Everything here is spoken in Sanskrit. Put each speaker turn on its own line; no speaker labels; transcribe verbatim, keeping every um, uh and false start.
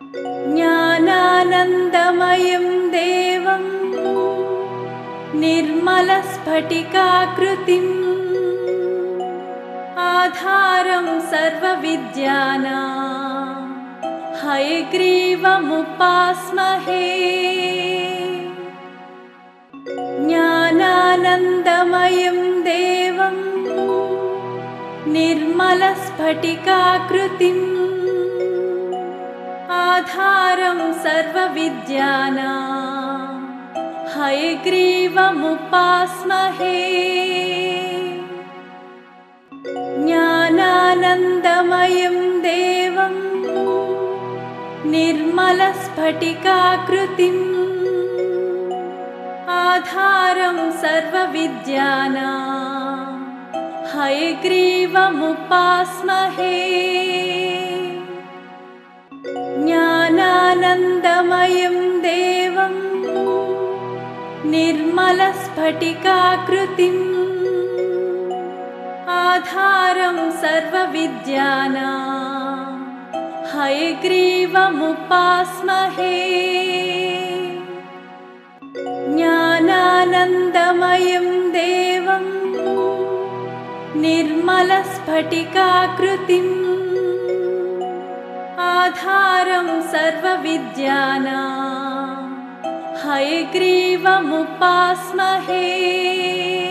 ज्ञानानन्दमयं देवं निर्मलस्फटिकाकृतिम् आधारं सर्वविद्यानां हयग्रीवमुपास्महे। ज्ञानानन्दमयं देवं निर्मलस्फटिकाकृतिम् आधारं सर्वविद्यानां हयग्रीवमुपास्महे। ज्ञानानन्दमयं देवं निर्मलस्फटिकाकृतिम् आधारं सर्वविद्यानां हयग्रीवमुपास्महे। ज्ञानानन्दमयं देवं निर्मलस्फटिकाकृतिम् आधारं सर्वविद्यानां हयग्रीवमुपास्महे। ज्ञानानन्दमयं देवं निर्मलस्फटिकाकृतिम् आधारं सर्वविद्यानां हयग्रीवमुपास्महे।